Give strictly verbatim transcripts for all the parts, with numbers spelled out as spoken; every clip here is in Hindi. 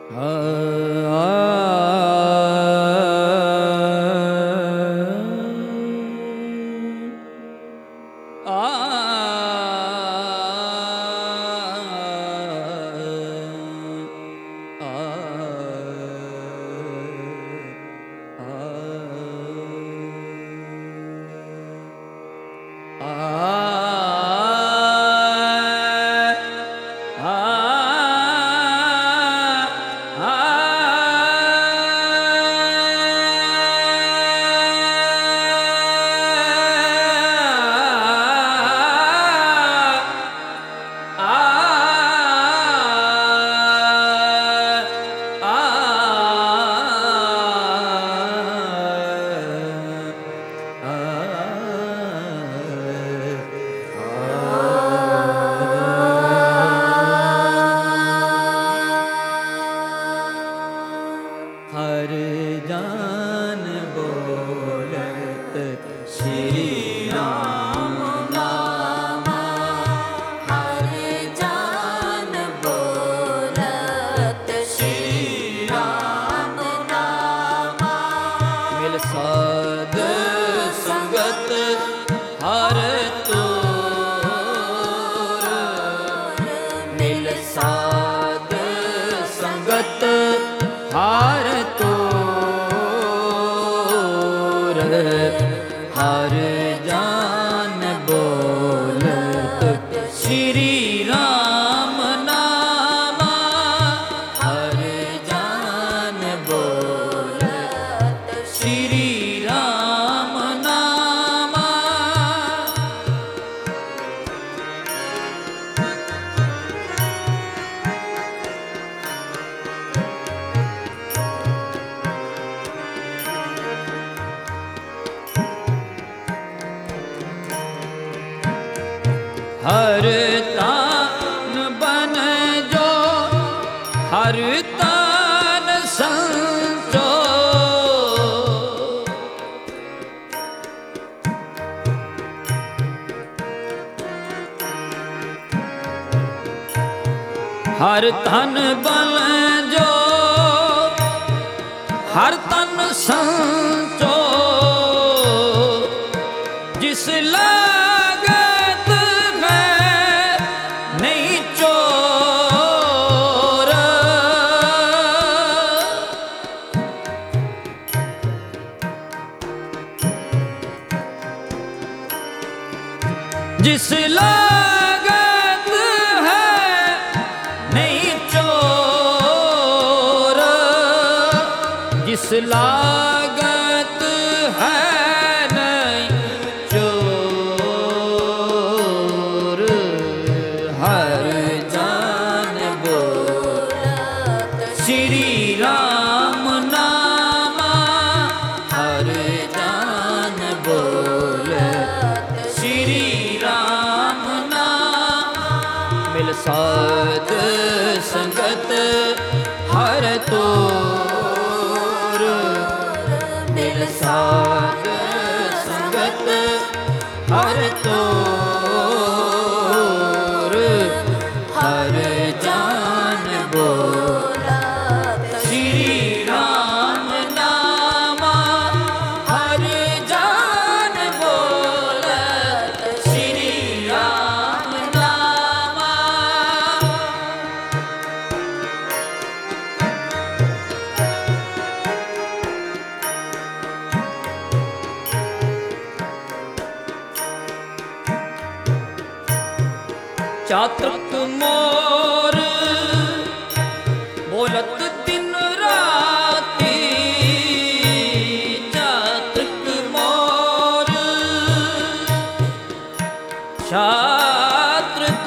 हर तान बन जो हर तान संचो हर तन बन जो हर तन संचो जिस लागत में नहीं चोर जिस लागत है नहीं चोर जिस लागत है साध संगत हर तोर मिल साध संगत हर तोर हर जान बोला श्री राम नामा हर जान बोला श्री राम नामा चातक मोर बोलत दिन राती चातक मोर चातक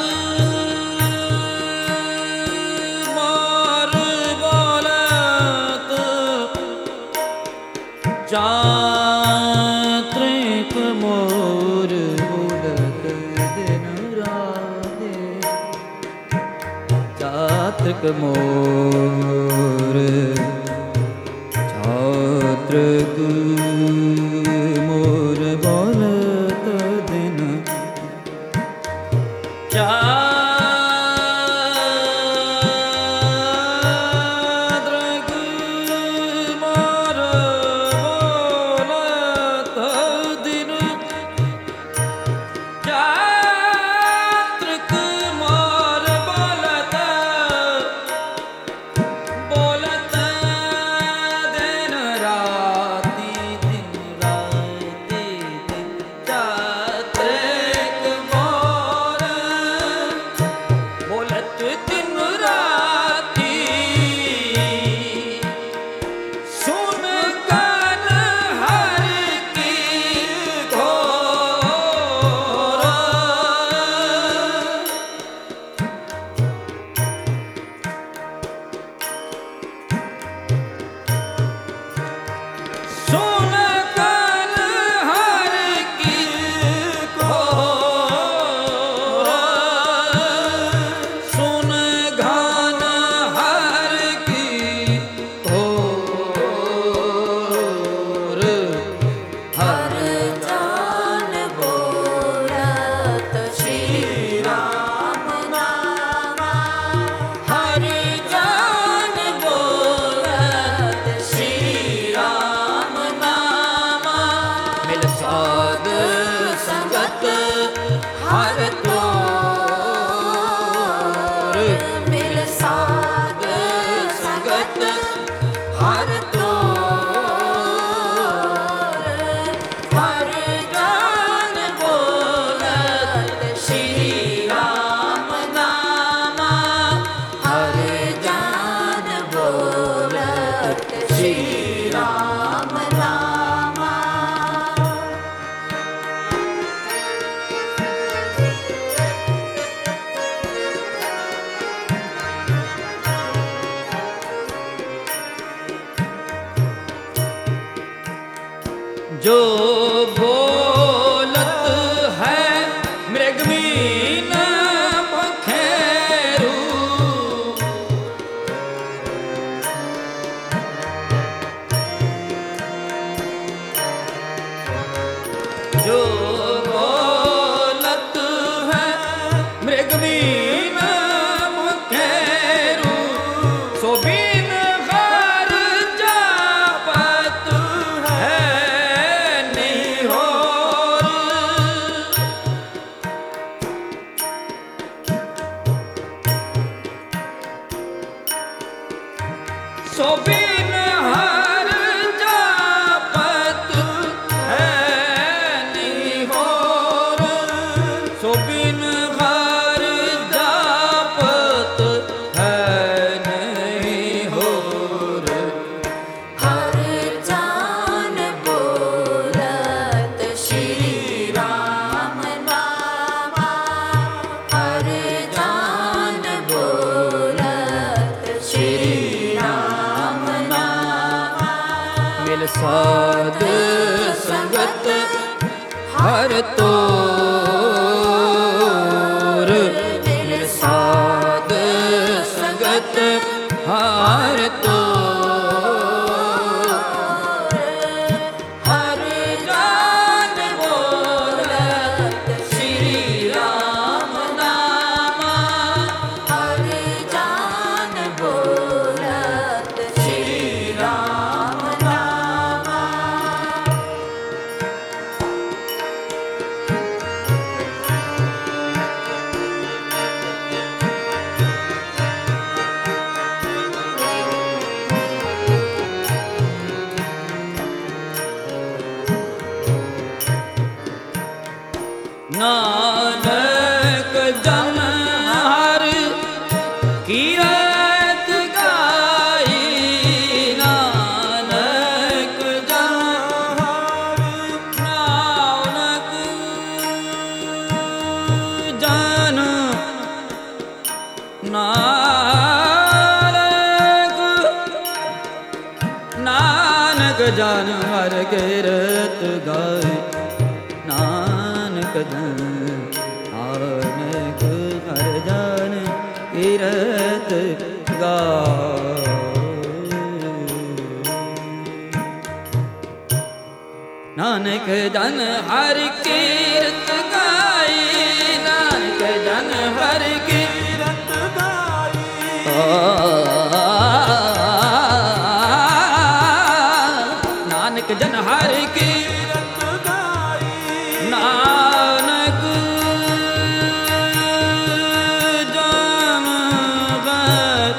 मोर बोलत चातक मोर बोलत दिन चातक मोर चातक मोर बोलत दिन चातक दिन राती सुन गान हर की घोर सुन गान हर की घोर सुन गान हर की घोर हर जान बोलत श्री राम नामा हर जान बोलत श्री राम नामा मिल साध संगत हर तोर मिल साध संगत हर तोर हर जान बोलत श्री राम नामा हर जान बोलत श्री राम नामा जो बोलत है मृगमीन पखेरु जो बोलत है मृगमीन पखेरु सो बिन घर जापत है निहोर सो बिन हर जापत है निहोर सो बिन हर जापत है निहोर हर जान बोलत श्री राम नामा हर जान बोलत श्री राम नामा मिल साध संगत हर तोर मिल साध संगत हर तोर हर जान बोलत श्री राम नामा हर जान बोलत श्री राम नामा नानक जन हर कीरत गाई नानक जन हर नानक जन नानक नानक जन हर कीरत गाई नानक जन नानक हर जन कीरत गाय नानक जन हर कीरत गाई नानक जन हर कीरत गाई नानक जन हर कीरत गाई नानक जन हर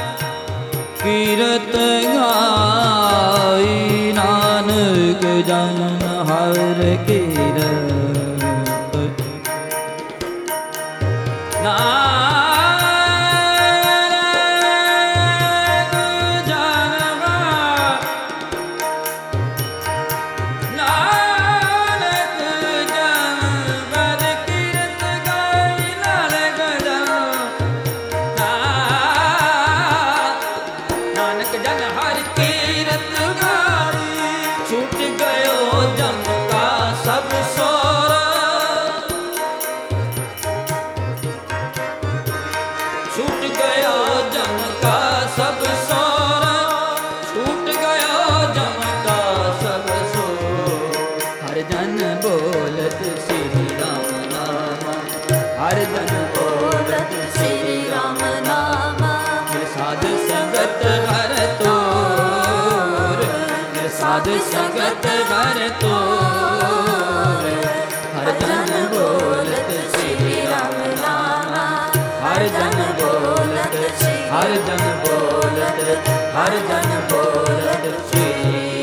कीरत गाई नानक जन हर कीरत नानक संगत वर तोर, हर जन बोलत श्री राम नामा, हर जन बोलत, हर जन बोलत, हर जन बोलत श्री